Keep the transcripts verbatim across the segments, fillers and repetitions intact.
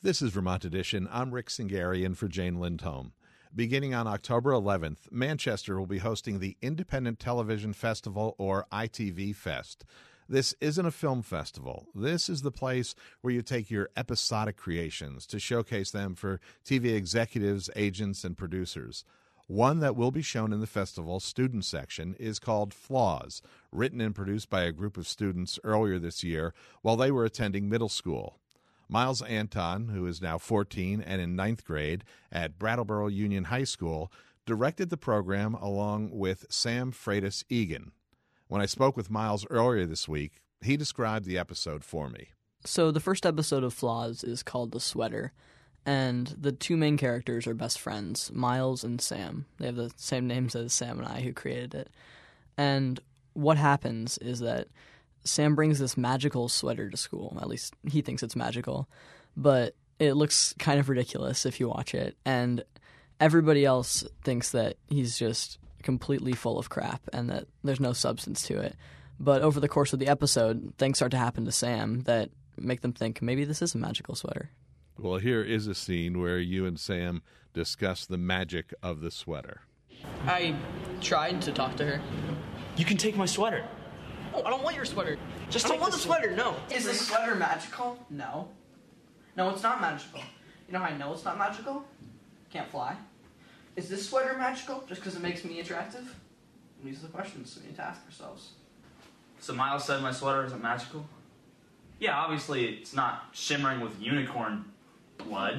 This is Vermont Edition. I'm Rick Singarian for Jane Lindholm. Beginning on October eleventh, Manchester will be hosting the Independent Television Festival, or I T V Fest. This isn't a film festival. This is the place where you take your episodic creations to showcase them for T V executives, agents, and producers. One that will be shown in the festival's student section is called Flaws, written and produced by a group of students earlier this year while they were attending middle school. Miles Anton, who is now fourteen and in ninth grade at Brattleboro Union High School, directed the program along with Sam Freitas Egan. When I spoke with Miles earlier this week, he described the episode for me. So the first episode of Flaws is called The Sweater, and the two main characters are best friends, Miles and Sam. They have the same names as Sam and I, who created it. And what happens is that Sam brings this magical sweater to school. At least he thinks it's magical. But it looks kind of ridiculous if you watch it. And everybody else thinks that he's just completely full of crap and that there's no substance to it. But over the course of the episode, things start to happen to Sam that make them think maybe this is a magical sweater. Well, here is a scene where you and Sam discuss the magic of the sweater. I tried to talk to her. You can take my sweater. Oh, I don't want your sweater. Just I take don't want the the sweater, no. Is the sweater magical? No. No, it's not magical. You know how I know it's not magical? Can't fly. Is this sweater magical just because it makes me attractive? These are the questions we need to ask ourselves. So Miles said my sweater isn't magical? Yeah, obviously it's not shimmering with unicorn blood.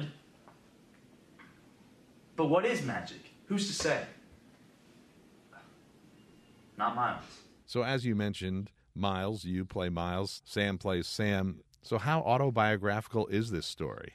But what is magic? Who's to say? Not Miles. So as you mentioned, Miles, you play Miles, Sam plays Sam. So how autobiographical is this story?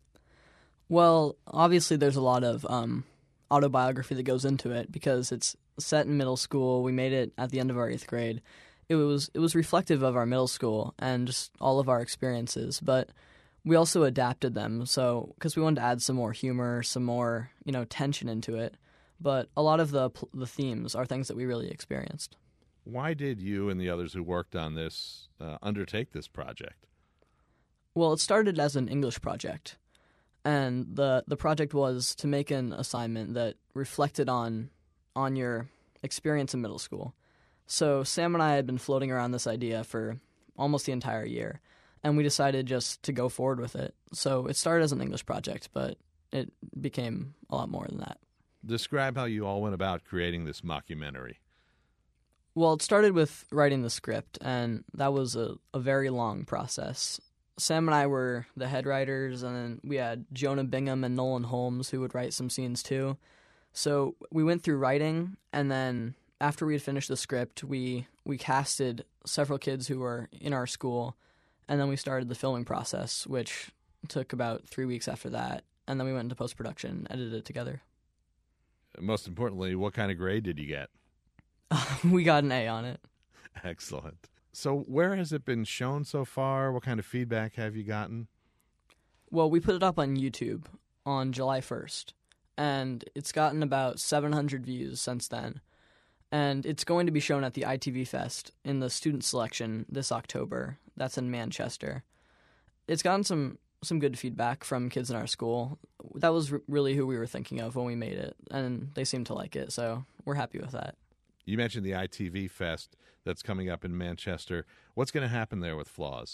Well, obviously there's a lot of um, autobiography that goes into it because it's set in middle school. We made it at the end of our eighth grade. It was it was reflective of our middle school and just all of our experiences, but we also adapted them. So because we wanted to add some more humor, some more you know tension into it. But a lot of the the themes are things that we really experienced. Why did you and the others who worked on this uh, undertake this project? Well, it started as an English project, and the the project was to make an assignment that reflected on on your experience in middle school. So Sam and I had been floating around this idea for almost the entire year, and we decided just to go forward with it. So it started as an English project, but it became a lot more than that. Describe how you all went about creating this mockumentary. Well, it started with writing the script, and that was a, a very long process. Sam and I were the head writers, and then we had Jonah Bingham and Nolan Holmes who would write some scenes too. So we went through writing, and then after we had finished the script, we, we casted several kids who were in our school, and then we started the filming process, which took about three weeks after that, and then we went into post-production and edited it together. Most importantly, what kind of grade did you get? We got an A on it. Excellent. So where has it been shown so far? What kind of feedback have you gotten? Well, we put it up on YouTube on July first, and it's gotten about seven hundred views since then. And it's going to be shown at the I T V Fest in the student selection this October. That's in Manchester. It's gotten some, some good feedback from kids in our school. That was r- really who we were thinking of when we made it, and they seem to like it, so we're happy with that. You mentioned the I T V Fest that's coming up in Manchester. What's going to happen there with Flaws?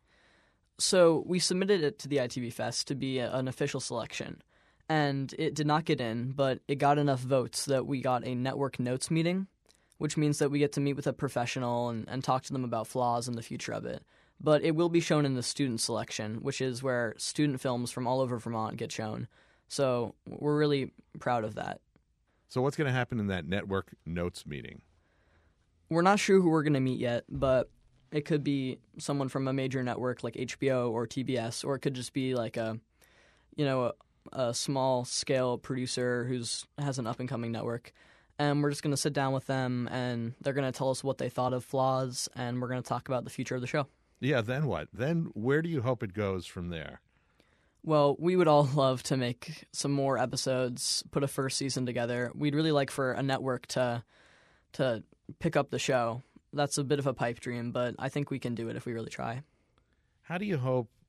So we submitted it to the I T V Fest to be a, an official selection, and it did not get in, but it got enough votes that we got a network notes meeting, which means that we get to meet with a professional and, and talk to them about Flaws and the future of it. But it will be shown in the student selection, which is where student films from all over Vermont get shown. So we're really proud of that. So what's going to happen in that network notes meeting? We're not sure who we're going to meet yet, but it could be someone from a major network like H B O or T B S, or it could just be like a, you know, a, a small-scale producer who's has an up-and-coming network. And we're just going to sit down with them, and they're going to tell us what they thought of Flaws, and we're going to talk about the future of the show. Yeah, then what? Then where do you hope it goes from there? Well, we would all love to make some more episodes, put a first season together. We'd really like for a network to to pick up the show. That's a bit of a pipe dream, but I think we can do it if we really try. How do you hope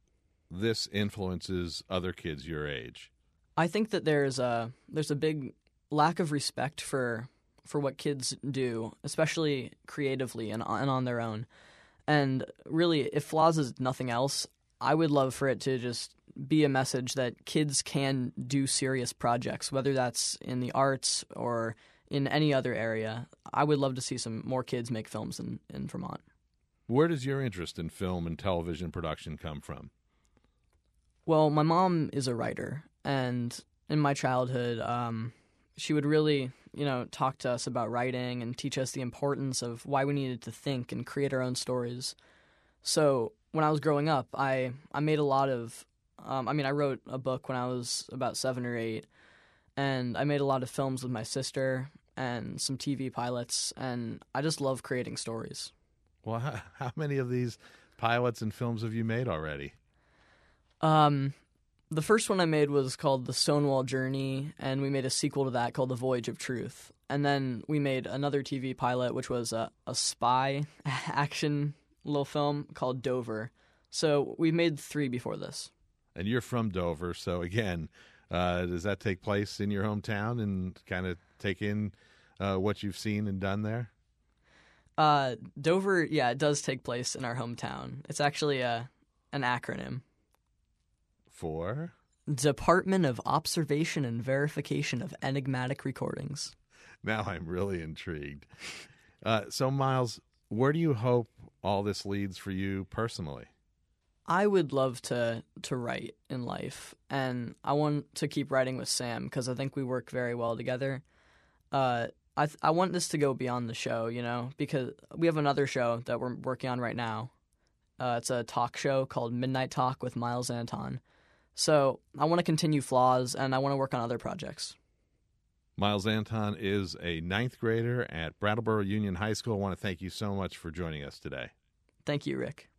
this influences other kids your age? I think that there's a there's a big lack of respect for for what kids do, especially creatively and, and on their own. And really, if Flaws is nothing else, I would love for it to just be a message that kids can do serious projects, whether that's in the arts or in any other area. I would love to see some more kids make films in, in Vermont. Where does your interest in film and television production come from? Well, my mom is a writer, and in my childhood, um, she would really, you know, talk to us about writing and teach us the importance of why we needed to think and create our own stories. So when I was growing up, I, I made a lot of, um, I mean, I wrote a book when I was about seven or eight, and I made a lot of films with my sister and some T V pilots, and I just love creating stories. Well, how, how many of these pilots and films have you made already? Um, the first one I made was called The Stonewall Journey, and we made a sequel to that called The Voyage of Truth. And then we made another T V pilot, which was a, a spy action little film called Dover. So we made three before this. And you're from Dover, so again, uh, does that take place in your hometown and kind of take in uh, what you've seen and done there? Uh, Dover, yeah, it does take place in our hometown. It's actually a, an acronym. For? Department of Observation and Verification of Enigmatic Recordings. Now I'm really intrigued. Uh, so, Miles, where do you hope all this leads for you personally? I would love to to write in life, and I want to keep writing with Sam because I think we work very well together. Uh, I th- I want this to go beyond the show, you know, because we have another show that we're working on right now. Uh, it's a talk show called Midnight Talk with Miles Anton. So I want to continue Flaws, and I want to work on other projects. Miles Anton is a ninth grader at Brattleboro Union High School. I want to thank you so much for joining us today. Thank you, Rick.